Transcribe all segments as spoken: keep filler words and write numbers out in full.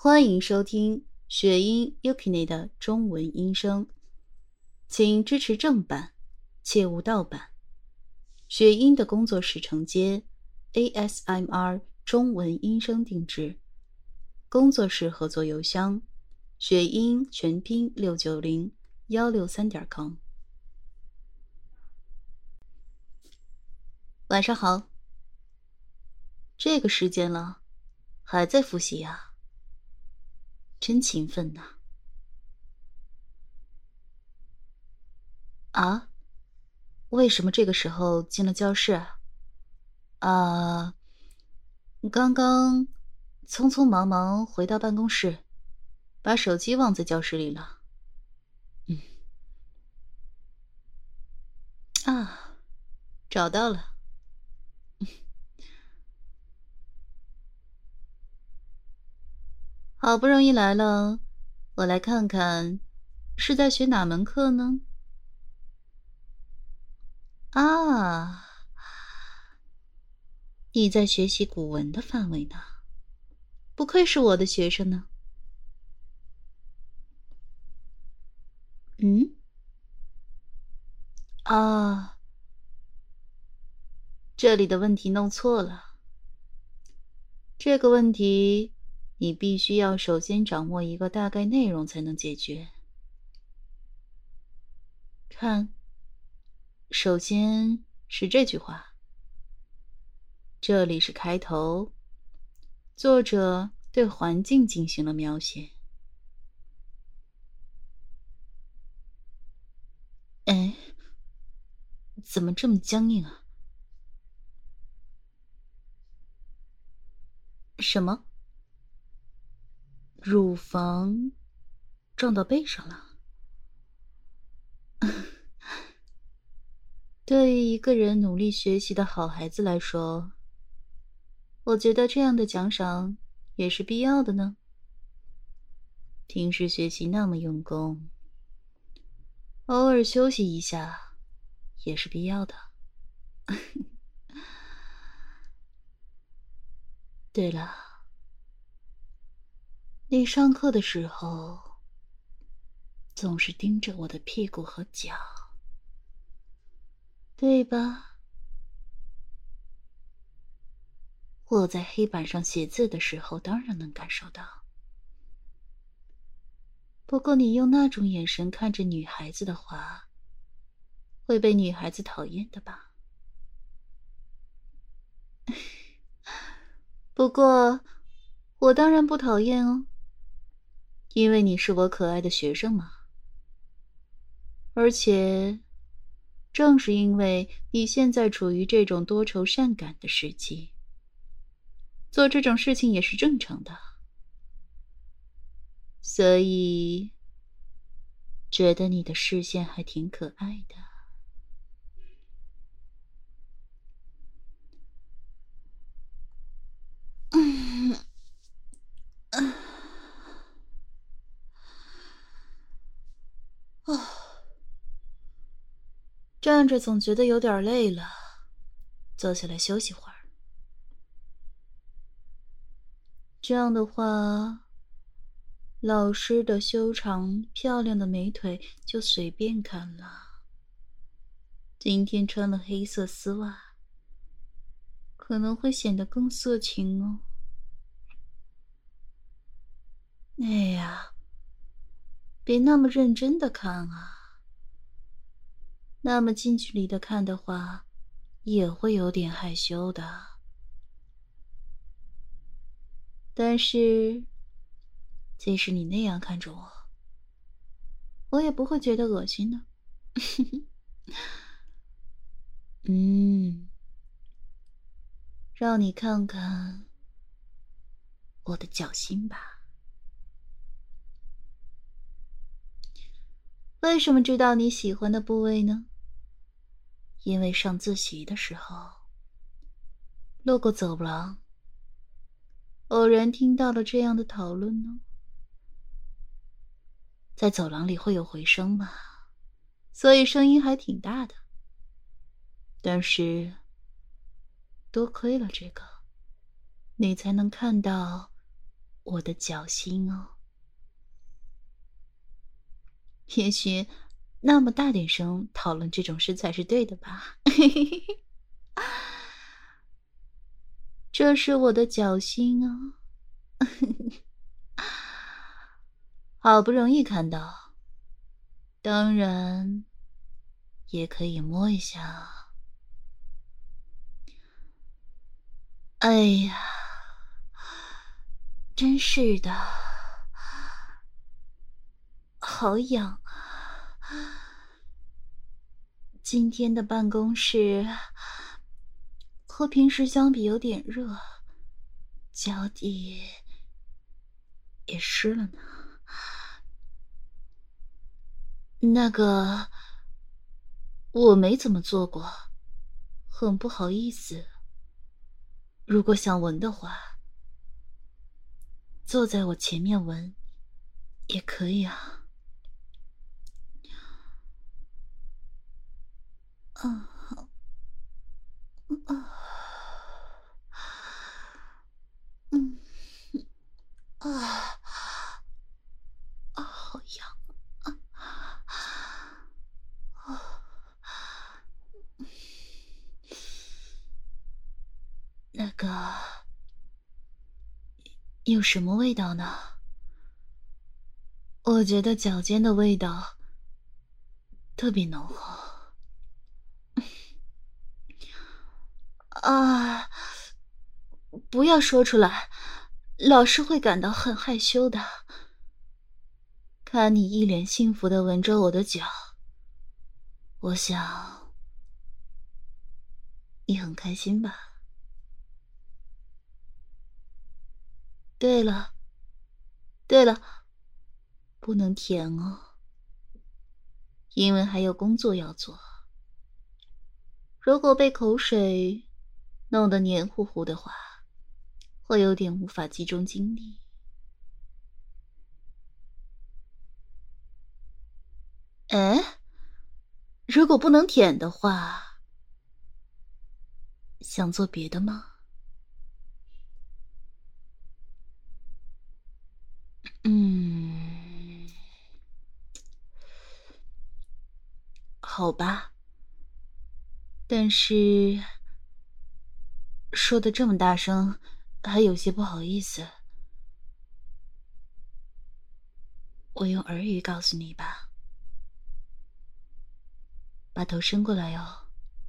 欢迎收听雪音 Yukine 的中文音声，请支持正版，切勿盗版。雪音的工作室承接 A S M R 中文音声定制，工作室合作邮箱雪音全拼六九零幺六三点 com。晚上好，这个时间了，还在复习呀？真勤奋呐！啊？为什么这个时候进了教室啊？啊，刚刚匆匆忙忙回到办公室，把手机忘在教室里了。嗯。啊，找到了。好不容易来了，我来看看是在学哪门课呢？啊，你在学习古文的范围呢，不愧是我的学生呢。嗯？啊，这里的问题弄错了。这个问题你必须要首先掌握一个大概内容才能解决。看，首先是这句话，这里是开头，作者对环境进行了描写。哎，怎么这么僵硬啊？什么？乳房撞到背上了？对于一个人努力学习的好孩子来说，我觉得这样的奖赏也是必要的呢。平时学习那么用功，偶尔休息一下也是必要的。对了，你上课的时候总是盯着我的屁股和脚，对吧？我在黑板上写字的时候当然能感受到，不过你用那种眼神看着女孩子的话，会被女孩子讨厌的吧？不过我当然不讨厌哦，因为你是我可爱的学生嘛。而且正是因为你现在处于这种多愁善感的时期，做这种事情也是正常的，所以觉得你的视线还挺可爱的。嗯，啊，站着总觉得有点累了，坐下来休息会儿。这样的话，老师的修长漂亮的美腿就随便看了。今天穿了黑色丝袜，可能会显得更色情哦。哎呀，别那么认真的看啊，那么近距离的看的话，也会有点害羞的。但是，即使你那样看着我，我也不会觉得恶心的。嗯，让你看看我的脚心吧。为什么知道你喜欢的部位呢？因为上自习的时候，路过走廊，偶然听到了这样的讨论呢。在走廊里会有回声嘛，所以声音还挺大的。但是，多亏了这个，你才能看到我的脚心哦。也许那么大点声讨论这种事才是对的吧。这是我的脚心啊。好不容易看到，当然也可以摸一下。哎呀，真是的，好痒啊！今天的办公室和平时相比有点热，脚底也湿了呢。那个，我没怎么做过，很不好意思。如果想闻的话，坐在我前面闻也可以啊。嗯，啊，嗯，啊，啊，好痒啊！啊，那个有什么味道呢？我觉得脚尖的味道特别浓厚。啊，不要说出来，老师会感到很害羞的。看你一脸幸福地闻着我的脚，我想你很开心吧。对了，对了，不能舔哦，因为还有工作要做。如果被口水弄得黏糊糊的话，会有点无法集中精力。哎，如果不能舔的话，想做别的吗？嗯，好吧。但是说的这么大声，还有些不好意思。我用耳语告诉你吧。把头伸过来哟。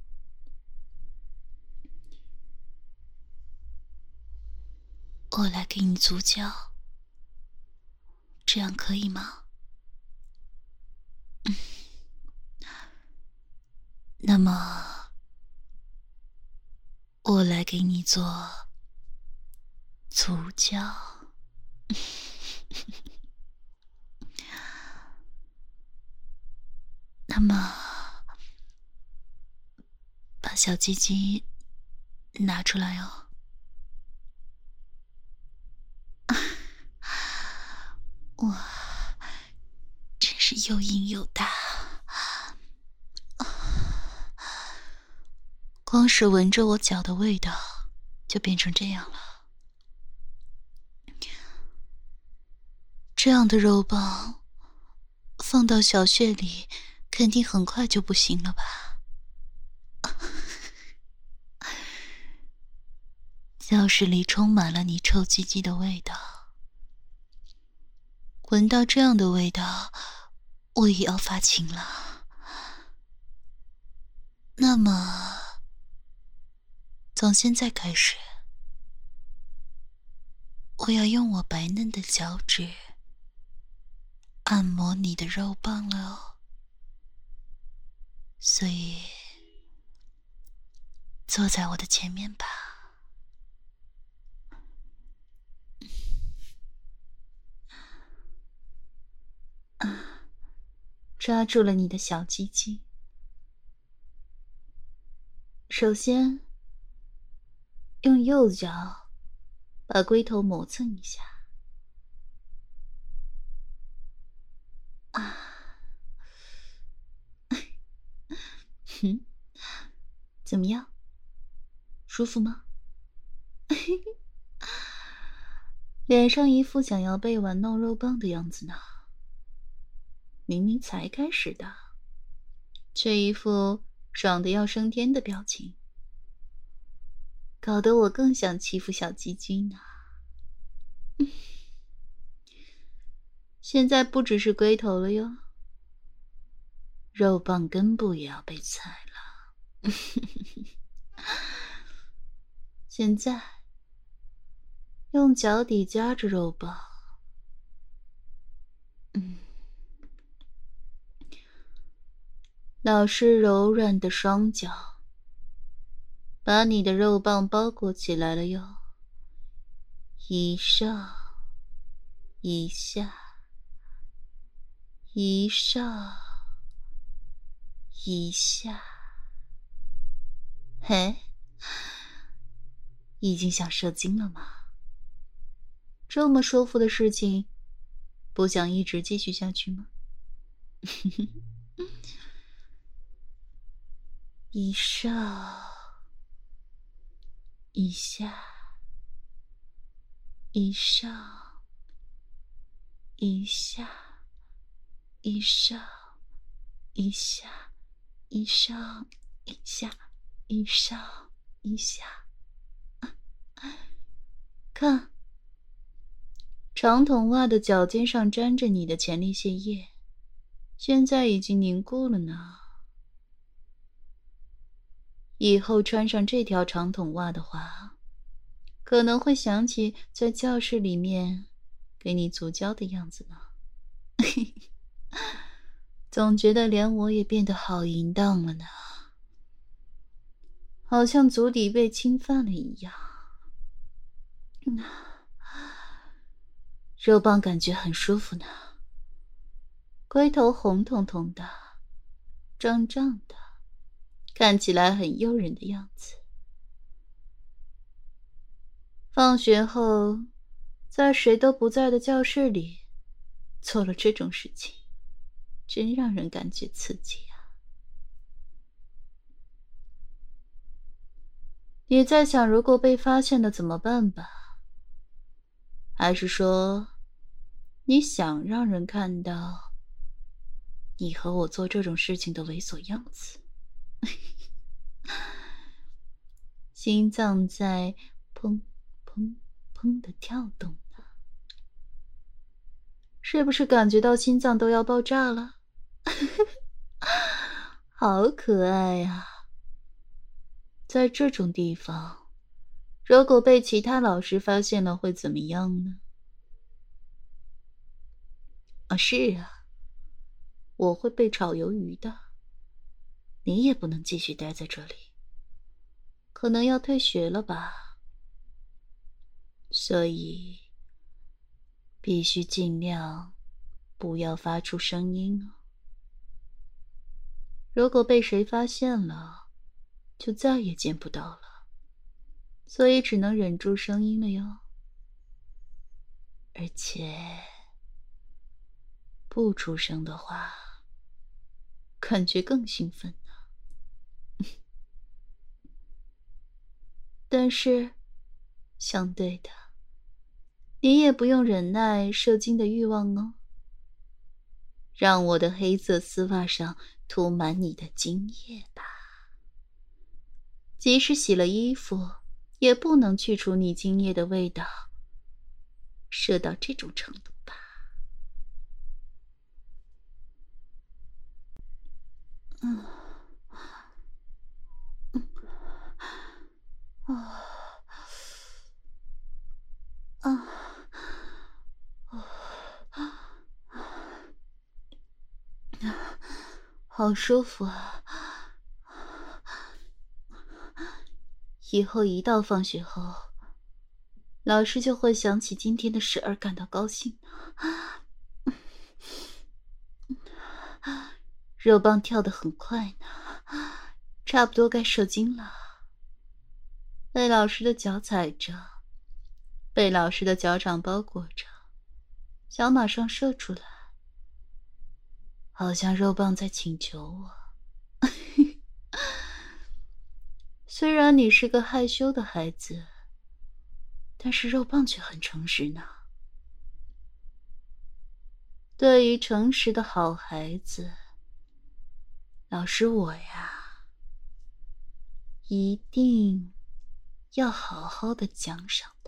我来给你足脚，这样可以吗？嗯，那么我来给你做足脚。那么把小鸡鸡拿出来哦。哇，真是又硬又大，光是闻着我脚的味道就变成这样了。这样的肉棒放到小穴里肯定很快就不行了吧。教室里充满了你臭鸡鸡的味道，闻到这样的味道我也要发情了。那么从现在开始，我要用我白嫩的脚趾按摩你的肉棒了哦。所以坐在我的前面吧。啊，抓住了你的小鸡鸡。首先用右脚把龟头磨蹭一下。啊，哼，怎么样？舒服吗？ 脸上一副想要被玩弄肉棒的样子呢。明明才开始的，却一副爽得要升天的表情，搞得我更想欺负小鸡鸡呢。现在不只是龟头了哟，肉棒根部也要被踩了。现在用脚底夹着肉棒，嗯，老师柔软的双脚把你的肉棒包裹起来了哟，一上一下，一上一下，嘿，已经想射精了吗？这么舒服的事情，不想一直继续下去吗？一上一下，一上一下，一上一下，一上一下，一上一下。看，长筒袜的脚尖上沾着你的前列腺液，现在已经凝固了呢。以后穿上这条长筒袜的话，可能会想起在教室里面给你足交的样子呢。总觉得连我也变得好淫荡了呢，好像足底被侵犯了一样。嗯，肉棒感觉很舒服呢，龟头红彤彤的，胀胀的，看起来很诱人的样子。放学后，在谁都不在的教室里做了这种事情，真让人感觉刺激啊！你在想，如果被发现了怎么办吧？还是说，你想让人看到你和我做这种事情的猥琐样子？心脏在砰砰砰的跳动呢，是不是感觉到心脏都要爆炸了？好可爱呀！在这种地方，如果被其他老师发现了会怎么样呢？啊，是啊，我会被炒鱿鱼的。你也不能继续待在这里，可能要退学了吧？所以必须尽量不要发出声音哦。如果被谁发现了，就再也见不到了，所以只能忍住声音了哟。而且不出声的话，感觉更兴奋呢。但是相对的，你也不用忍耐射精的欲望哦。让我的黑色丝袜上涂满你的精液吧，即使洗了衣服，也不能去除你精液的味道。射到这种程度吧。嗯，嗯，啊，啊，啊，好舒服啊！以后一到放学后，老师就会想起今天的事而感到高兴。肉棒跳得很快呢，差不多该射精了。被老师的脚踩着，被老师的脚掌包裹着，想马上射出来，好像肉棒在请求我。虽然你是个害羞的孩子， 但是肉棒却很诚实呢。对于诚实的好孩子，老师我呀，一定要好好的奖赏他。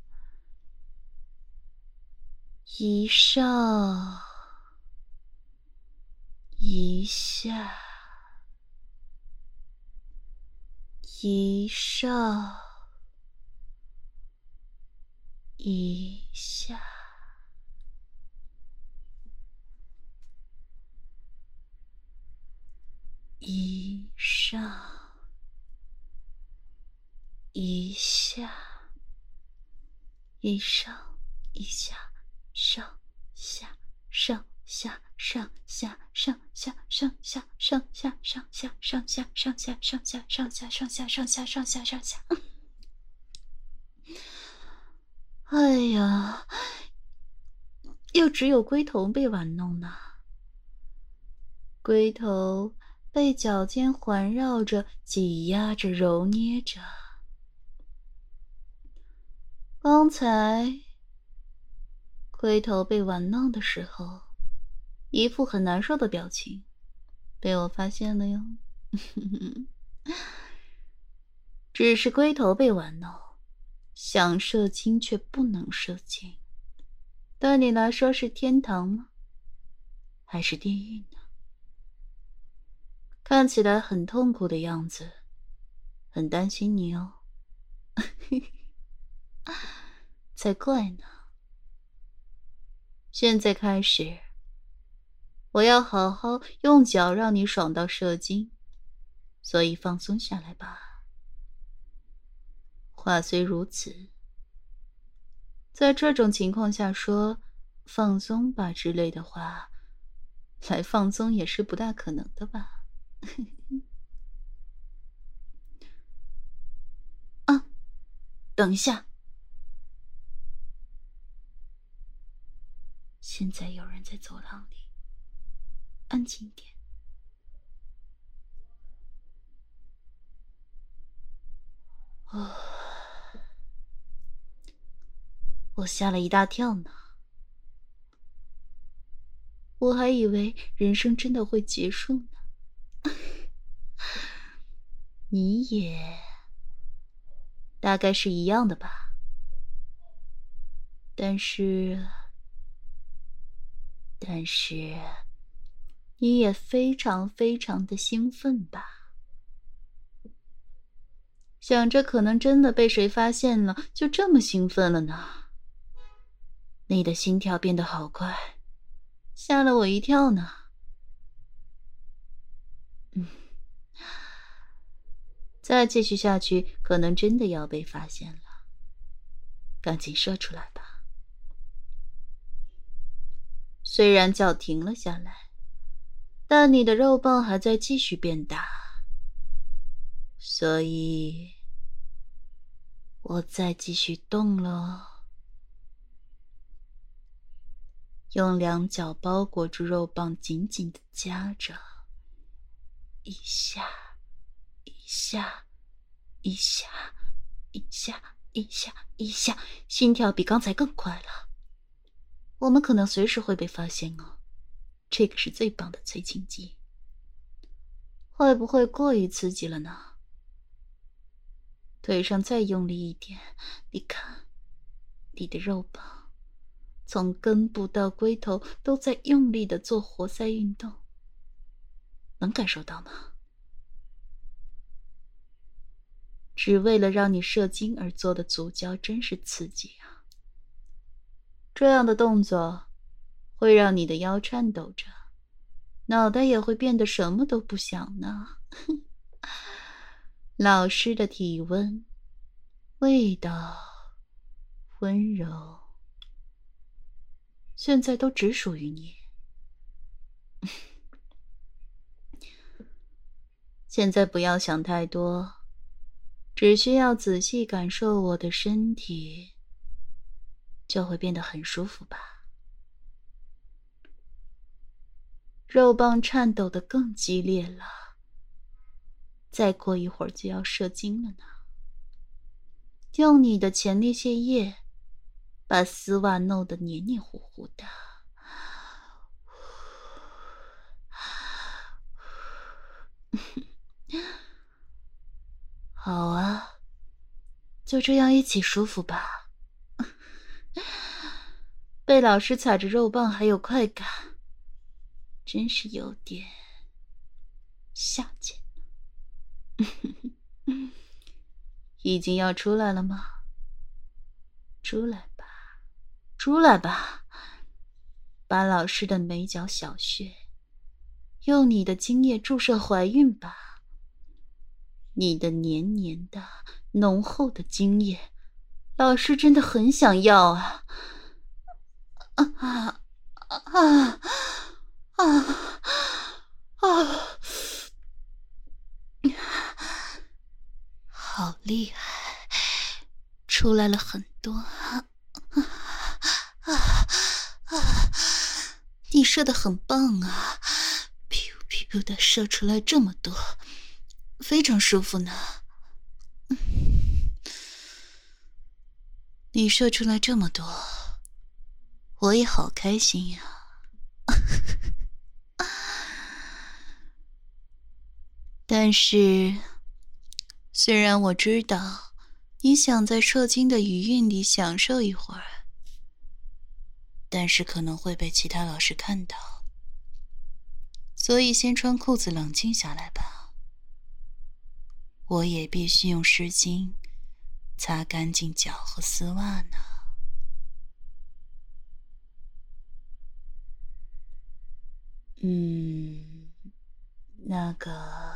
一上一下，一上一下，一上一下，一上一下，上下上下上下上下上下上下上下上下上下上下上下上下上下上下上下。哎呀，又只有龟头被玩弄呢。龟头被脚尖环绕着、挤压着、揉捏着。刚才龟头被玩弄的时候，一副很难受的表情，被我发现了哟。只是龟头被玩弄，想射精却不能射精，对你来说是天堂吗？还是地狱呢？看起来很痛苦的样子，很担心你哦。才怪呢！现在开始，我要好好用脚让你爽到射精，所以放松下来吧。话虽如此，在这种情况下说放松吧之类的话，来放松也是不大可能的吧。啊，等一下，现在有人在走廊里，安静一点。哦，我吓了一大跳呢，我还以为人生真的会结束呢。你也大概是一样的吧？但是，但是，你也非常非常的兴奋吧？想着可能真的被谁发现了，就这么兴奋了呢？你的心跳变得好快，吓了我一跳呢。嗯，再继续下去，可能真的要被发现了。赶紧射出来吧。虽然脚停了下来，但你的肉棒还在继续变大，所以我再继续动了。用两脚包裹住肉棒，紧紧地夹着，一下一下一下一下一下一下，心跳比刚才更快了。我们可能随时会被发现哦，这个是最棒的催情剂。会不会过于刺激了呢？腿上再用力一点，你看，你的肉棒从根部到龟头都在用力地做活塞运动，能感受到吗？只为了让你射精而做的足交真是刺激啊！这样的动作会让你的腰颤抖着，脑袋也会变得什么都不想呢。老师的体温、味道、温柔，现在都只属于你。现在不要想太多，只需要仔细感受我的身体，就会变得很舒服吧。肉棒颤抖得更激烈了，再过一会儿就要射精了呢。 用你的前列腺液把丝袜弄得黏黏糊糊的。好啊，就这样一起舒服吧。被老师踩着肉棒还有快感，真是有点下贱。已经要出来了吗？出来吧，出来吧，把老师的眉角小穴用你的精液注射怀孕吧。你的黏黏的浓厚的精液，老师真的很想要啊！啊啊啊啊啊！好厉害，出来了很多啊啊啊！你射得很棒啊，噗噗噗的射出来这么多，非常舒服呢。你射出来这么多，我也好开心呀。但是，虽然我知道你想在射精的余韵里享受一会儿，但是可能会被其他老师看到，所以先穿裤子冷静下来吧。我也必须用湿巾擦干净脚和丝袜呢。嗯，那个……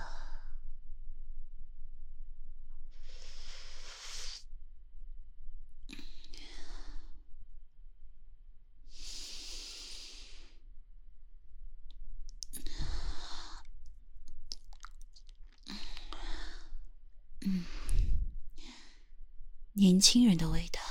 嗯，年轻人的味道。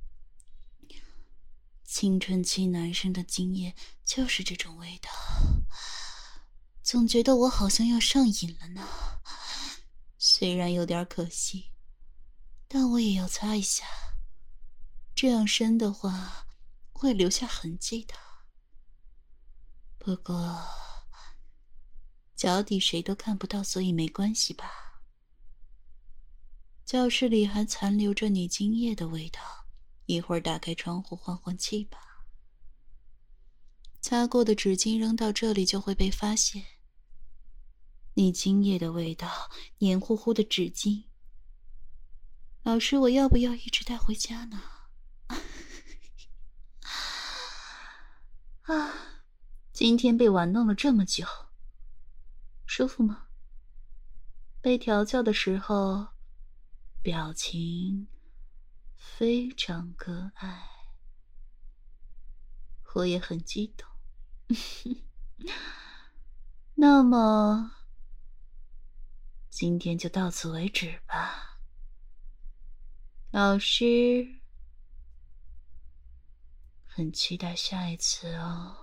青春期男生的精液就是这种味道，总觉得我好像要上瘾了呢。虽然有点可惜，但我也要擦一下，这样深的话会留下痕迹的。不过脚底谁都看不到，所以没关系吧。教室里还残留着你精液的味道，一会儿打开窗户换换气吧。擦过的纸巾扔到这里就会被发现。你精液的味道，黏糊糊的纸巾。老师，我要不要一直带回家呢？啊，今天被玩弄了这么久，舒服吗？被调教的时候，表情非常可爱，我也很激动。那么，今天就到此为止吧。老师很期待下一次哦。